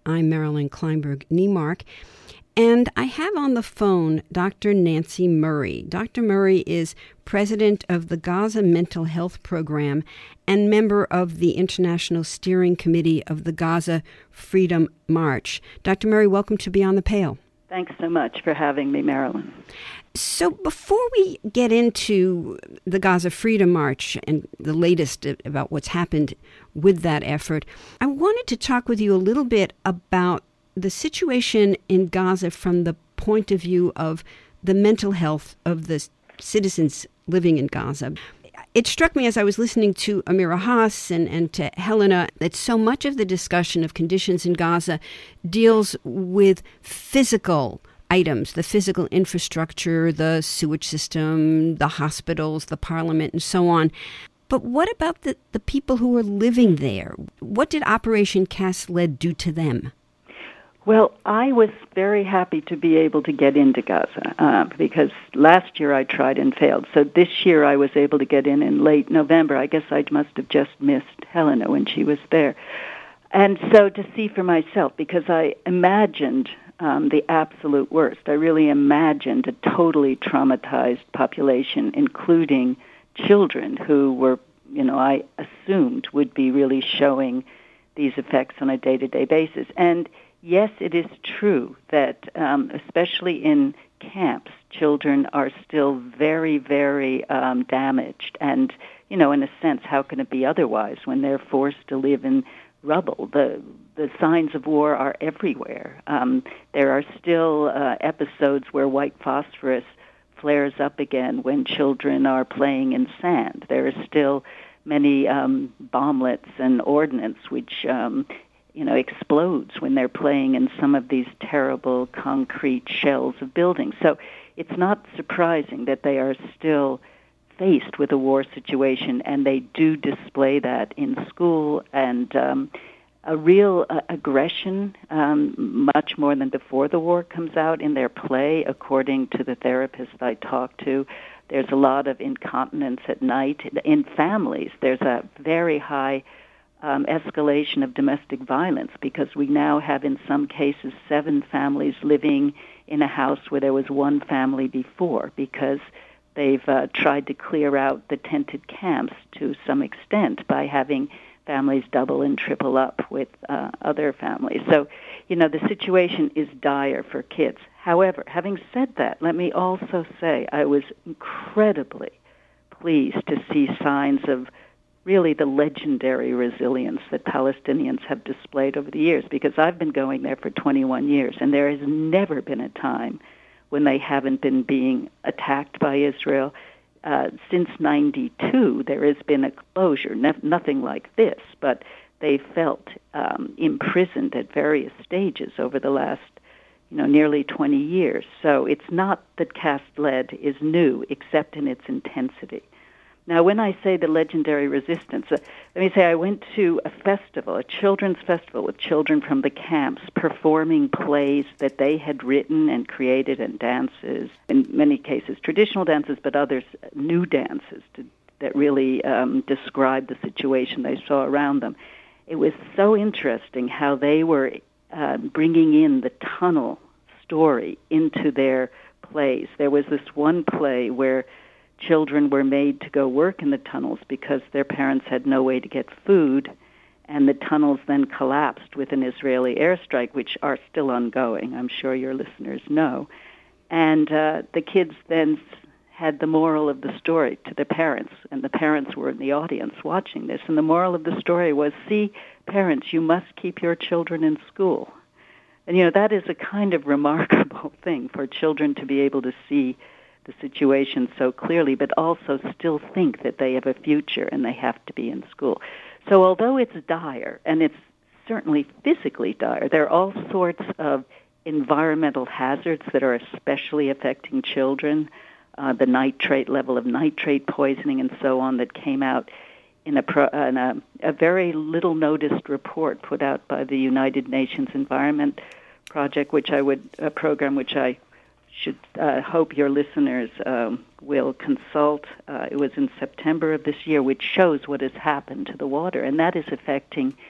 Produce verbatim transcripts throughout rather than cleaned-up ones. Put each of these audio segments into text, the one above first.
I'm Marilyn Kleinberg Niemark, and I have on the phone Doctor Nancy Murray. Doctor Murray is president of the Gaza Mental Health Program and member of the International Steering Committee of the Gaza Freedom March. Doctor Murray, welcome to Beyond the Pale. Thanks so much for having me, Marilyn. So before we get into the Gaza Freedom March and the latest about what's happened with that effort, I wanted to talk with you a little bit about the situation in Gaza from the point of view of the mental health of the citizens living in Gaza. It struck me as I was listening to Amira Haas and, and to Helena that so much of the discussion of conditions in Gaza deals with physical items, the physical infrastructure, the sewage system, the hospitals, the parliament, and so on. But what about the, the people who are living there? What did Operation Cast Lead do to them? Well, I was very happy to be able to get into Gaza uh, because last year I tried and failed. So this year I was able to get in in late November. I guess I must have just missed Helena when she was there. And so to see for myself, because I imagined um, the absolute worst. I really imagined a totally traumatized population, including children who were, you know, I assumed would be really showing these effects on a day-to-day basis. And yes, it is true that, um, especially in camps, children are still very, very um, damaged. And, you know, in a sense, how can it be otherwise when they're forced to live in rubble? The the signs of war are everywhere. Um, there are still uh, episodes where white phosphorus flares up again when children are playing in sand. There are still many um, bomblets and ordnance which um, you know, explodes when they're playing in some of these terrible concrete shells of buildings. So it's not surprising that they are still faced with a war situation, and they do display that in school and um, a real uh, aggression, um, much more than before the war, comes out in their play, according to the therapist I talked to. There's a lot of incontinence at night. In families, there's a very high Um, escalation of domestic violence because we now have, in some cases, seven families living in a house where there was one family before because they've uh, tried to clear out the tented camps to some extent by having families double and triple up with uh, other families. So, you know, the situation is dire for kids. However, having said that, let me also say I was incredibly pleased to see signs of really the legendary resilience that Palestinians have displayed over the years, because I've been going there for twenty-one years, and there has never been a time when they haven't been being attacked by Israel. Uh, since ninety-two, there has been a closure, ne- nothing like this, but they felt um, imprisoned at various stages over the last, you know, nearly twenty years. So it's not that Cast Lead is new, except in its intensity. Now, when I say the legendary resistance, uh, let me say I went to a festival, a children's festival with children from the camps performing plays that they had written and created, and dances, in many cases traditional dances, but others new dances to, that really um, described the situation they saw around them. It was so interesting how they were uh, bringing in the tunnel story into their plays. There was this one play where children were made to go work in the tunnels because their parents had no way to get food, and the tunnels then collapsed with an Israeli airstrike, which are still ongoing, I'm sure your listeners know. And uh, the kids then had the moral of the story to the parents, and the parents were in the audience watching this, and the moral of the story was, see, parents, you must keep your children in school. And, you know, that is a kind of remarkable thing for children to be able to see the situation so clearly, but also still think that they have a future and they have to be in school. So although it's dire, and it's certainly physically dire, there are all sorts of environmental hazards that are especially affecting children, uh, the nitrate level of nitrate poisoning and so on that came out in a, pro, in a, a very little noticed report put out by the United Nations Environment Project, which I would, a program which I should uh, hope your listeners um, will consult. Uh, it was in September of this year, which shows what has happened to the water, and that is affecting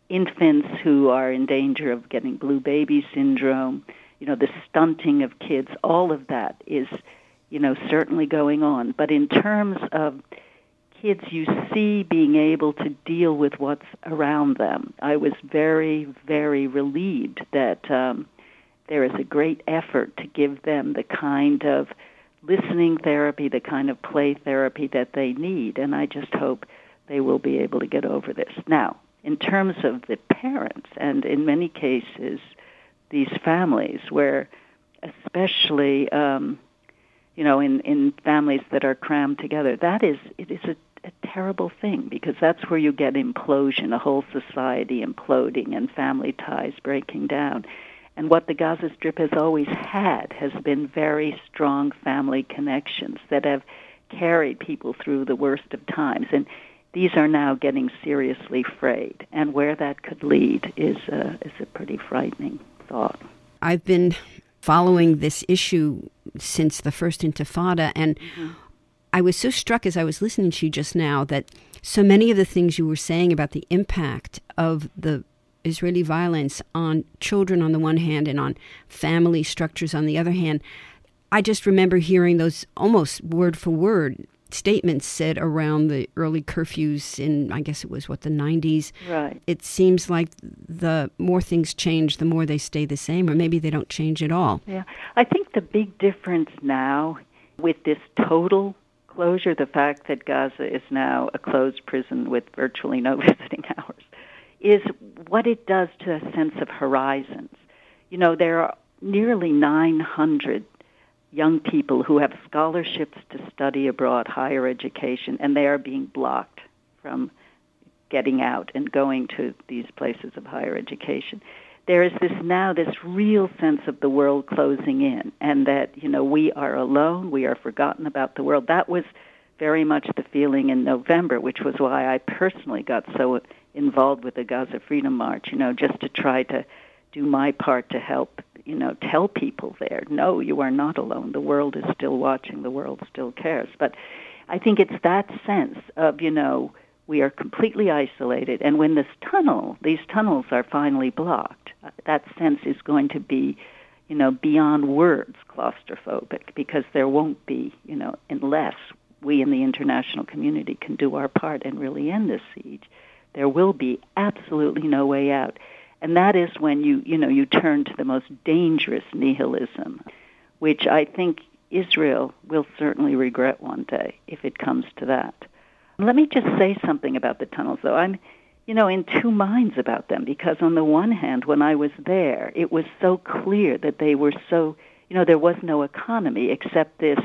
infants who are in danger of getting blue baby syndrome, you know, the stunting of kids, all of that is, you know, certainly going on. But in terms of kids you see being able to deal with what's around them, I was very, very relieved that um, there is a great effort to give them the kind of listening therapy, the kind of play therapy that they need, and I just hope they will be able to get over this. Now, in terms of the parents, and in many cases, these families where especially, um, you know, in, in families that are crammed together, that is, it is a, a terrible thing, because that's where you get implosion, a whole society imploding and family ties breaking down. And what the Gaza Strip has always had has been very strong family connections that have carried people through the worst of times. And these are now getting seriously frayed. And where that could lead is a, is a pretty frightening thought. I've been following this issue since the first Intifada, and mm-hmm. I was so struck as I was listening to you just now that so many of the things you were saying about the impact of the Israeli violence on children on the one hand and on family structures on the other hand, I just remember hearing those almost word for word statements said around the early curfews in, I guess it was, what, the nineties? Right. It seems like the more things change, the more they stay the same, or maybe they don't change at all. Yeah. I think the big difference now with this total closure, the fact that Gaza is now a closed prison with virtually no visiting hours, is what it does to a sense of horizons. You know, there are nearly nine hundred young people who have scholarships to study abroad, higher education, and they are being blocked from getting out and going to these places of higher education. There is this now this real sense of the world closing in, and that, you know, we are alone, we are forgotten about the world. That was very much the feeling in November, which was why I personally got so involved with the Gaza Freedom March, you know, just to try to do my part to help, you know, tell people there, no, you are not alone. The world is still watching. The world still cares. But I think it's that sense of, you know, we are completely isolated. And when this tunnel, these tunnels are finally blocked, that sense is going to be, you know, beyond words claustrophobic, because there won't be, you know, unless we in the international community can do our part and really end this siege, there will be absolutely no way out. And that is when you, you know, you turn to the most dangerous nihilism, which I think Israel will certainly regret one day if it comes to that. Let me just say something about the tunnels, though. I'm, you know, in two minds about them, because on the one hand, when I was there, it was so clear that they were so, you know, there was no economy except this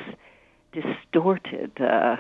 distorted uh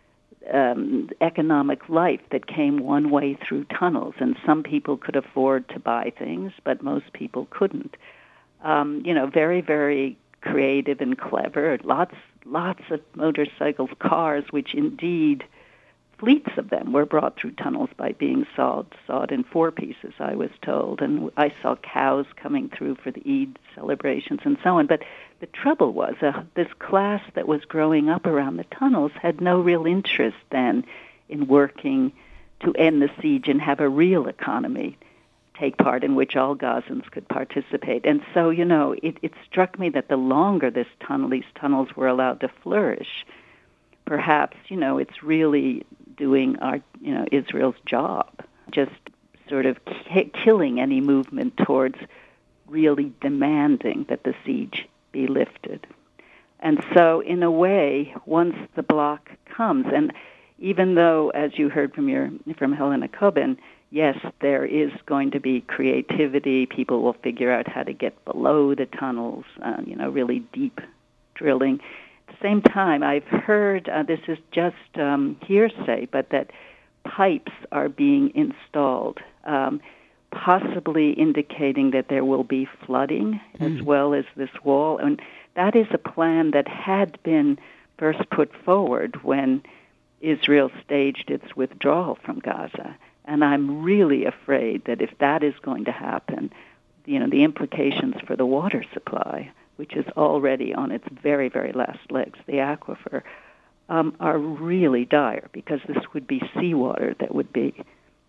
Um, economic life that came one way through tunnels, and some people could afford to buy things, but most people couldn't. Um, you know, very, very creative and clever. Lots, lots of motorcycles, cars, which indeed fleets of them were brought through tunnels by being sawed, sawed in four pieces, I was told. And I saw cows coming through for the Eid celebrations and so on. But the trouble was uh, this class that was growing up around the tunnels had no real interest then in working to end the siege and have a real economy take part in which all Gazans could participate. And so, you know, it, it struck me that the longer this tunnel, these tunnels were allowed to flourish, perhaps, you know, it's really doing our, you know, Israel's job, just sort of ki- killing any movement towards really demanding that the siege be lifted. And so, in a way, once the block comes, and even though, as you heard from your from Helena Coben, yes, there is going to be creativity. People will figure out how to get below the tunnels, uh, you know, really deep drilling. At the same time, I've heard, uh, this is just um, hearsay, but that pipes are being installed, um, possibly indicating that there will be flooding mm. as well as this wall. And that is a plan that had been first put forward when Israel staged its withdrawal from Gaza. And I'm really afraid that if that is going to happen, you know, the implications for the water supply, which is already on its very, very last legs, the aquifer, um, are really dire, because this would be seawater that would be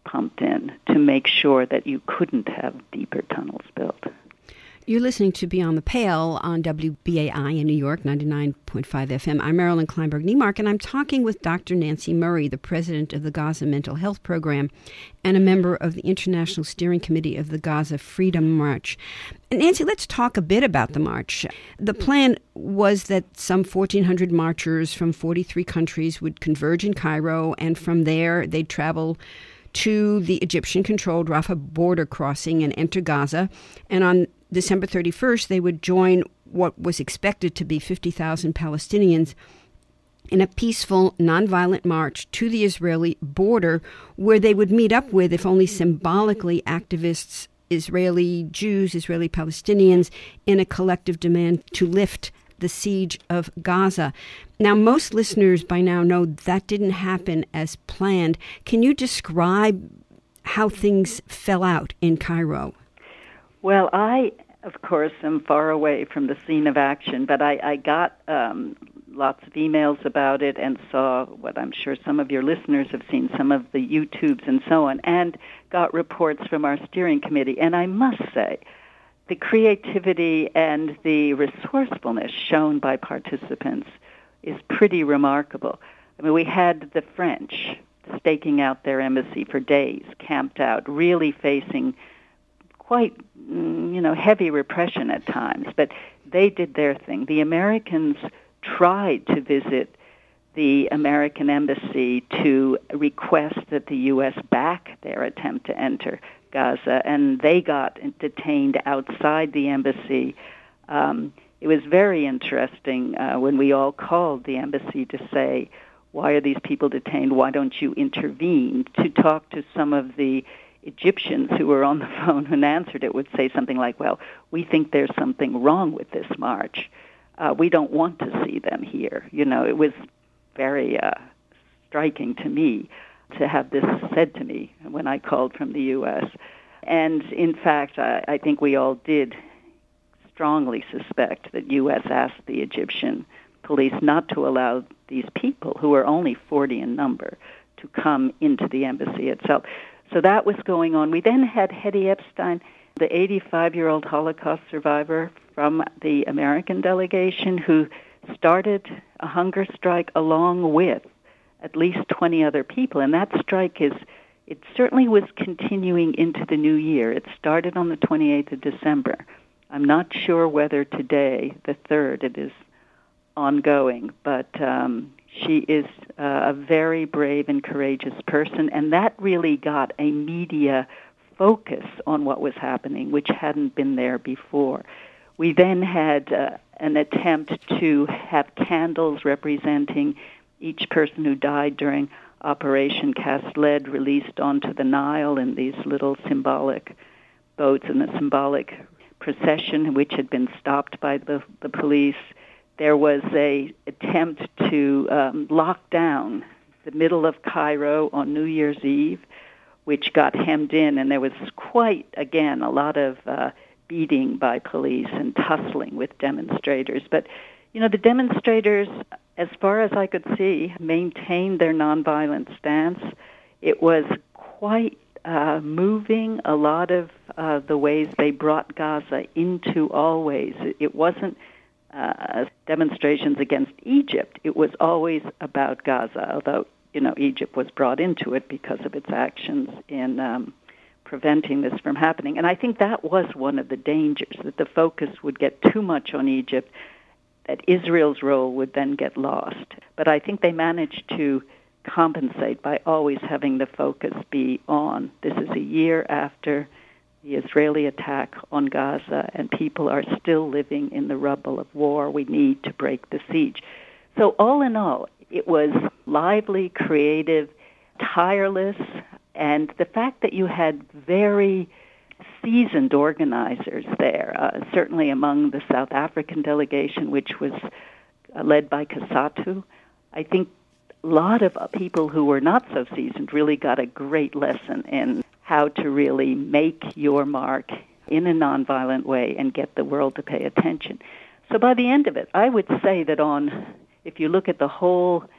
pumped in to make sure that you couldn't have deeper tunnels built. You're listening to Beyond the Pale on W B A I in New York, ninety-nine point five F M. I'm Marilyn Kleinberg-Neimark, and I'm talking with Doctor Nancy Murray, the president of the Gaza Mental Health Program and a member of the International Steering Committee of the Gaza Freedom March. And Nancy, let's talk a bit about the march. The plan was that some fourteen hundred marchers from forty-three countries would converge in Cairo, and from there they'd travel to the Egyptian-controlled Rafah border crossing and enter Gaza. And on December thirty-first, they would join what was expected to be fifty thousand Palestinians in a peaceful, nonviolent march to the Israeli border, where they would meet up with, if only symbolically, activists, Israeli Jews, Israeli Palestinians, in a collective demand to lift the siege of Gaza. Now, most listeners by now know that didn't happen as planned. Can you describe how things fell out in Cairo? Well, I, of course, am far away from the scene of action, but I, I got um, lots of emails about it and saw what I'm sure some of your listeners have seen, some of the YouTubes and so on, and got reports from our steering committee. And I must say, the creativity and the resourcefulness shown by participants is pretty remarkable. I mean, we had the French staking out their embassy for days, camped out, really facing quite, you know, heavy repression at times, but they did their thing. The Americans tried to visit the American embassy to request that the U S back their attempt to enter Gaza, and they got detained outside the embassy. Um, it was very interesting uh, when we all called the embassy to say, why are these people detained? Why don't you intervene? To talk to some of the Egyptians who were on the phone and answered it would say something like, well, we think there's something wrong with this march. Uh, we don't want to see them here. You know, it was very uh, striking to me to have this said to me when I called from the U S. And in fact, I, I think we all did strongly suspect that U S asked the Egyptian police not to allow these people, who are only forty in number, to come into the embassy itself. So that was going on. We then had Hedy Epstein, the eighty-five-year-old Holocaust survivor from the American delegation, who started a hunger strike along with at least twenty other people. And that strike is, it certainly was continuing into the new year. It started on the twenty-eighth of December. I'm not sure whether today, the third, it is ongoing, but um, she is uh, a very brave and courageous person, and that really got a media focus on what was happening, which hadn't been there before. We then had uh, an attempt to have candles representing each person who died during Operation Cast Lead released onto the Nile in these little symbolic boats in a symbolic procession, which had been stopped by the, the police. There was a attempt to um, lock down the middle of Cairo on New Year's Eve, which got hemmed in, and there was quite, again, a lot of uh, beating by police and tussling with demonstrators. But, you know, the demonstrators, as far as I could see, maintained their nonviolent stance. It was quite uh, moving, a lot of uh, the ways they brought Gaza into always. It wasn't Uh, demonstrations against Egypt. It was always about Gaza, although, you know, Egypt was brought into it because of its actions in um, preventing this from happening. And I think that was one of the dangers, that the focus would get too much on Egypt, that Israel's role would then get lost. But I think they managed to compensate by always having the focus be on, this is a year after the Israeli attack on Gaza, and people are still living in the rubble of war. We need to break the siege. So all in all, it was lively, creative, tireless, and the fact that you had very seasoned organizers there, uh, certainly among the South African delegation, which was uh, led by Kasatu. I think a lot of people who were not so seasoned really got a great lesson in how to really make your mark in a nonviolent way and get the world to pay attention. So by the end of it, I would say that on, if you look at the whole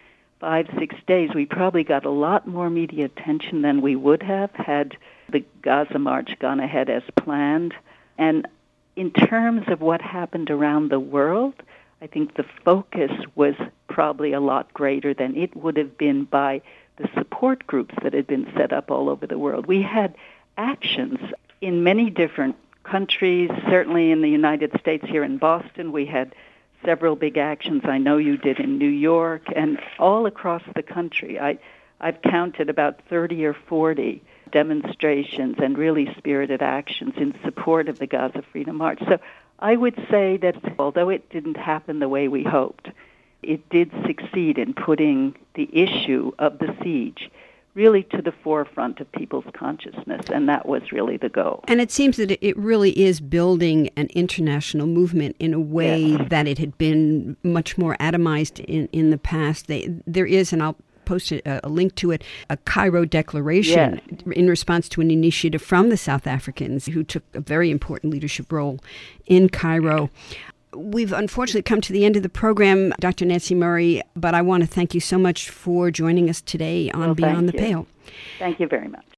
five, six days, we probably got a lot more media attention than we would have had the Gaza March gone ahead as planned. And in terms of what happened around the world, I think the focus was probably a lot greater than it would have been by the support groups that had been set up all over the world. We had actions in many different countries, certainly in the United States here in Boston. We had several big actions. I know you did in New York and all across the country. I, I've counted about thirty or forty demonstrations and really spirited actions in support of the Gaza Freedom March. So I would say that although it didn't happen the way we hoped, it did succeed in putting the issue of the siege really to the forefront of people's consciousness, and that was really the goal. And it seems that it really is building an international movement in a way yes. that it had been much more atomized in, in the past. They, there is, and I'll post a, a link to it, a Cairo declaration yes. in response to an initiative from the South Africans who took a very important leadership role in Cairo. We've unfortunately come to the end of the program, Doctor Nancy Murray, but I want to thank you so much for joining us today on well, Beyond the you. Pale. Thank you very much.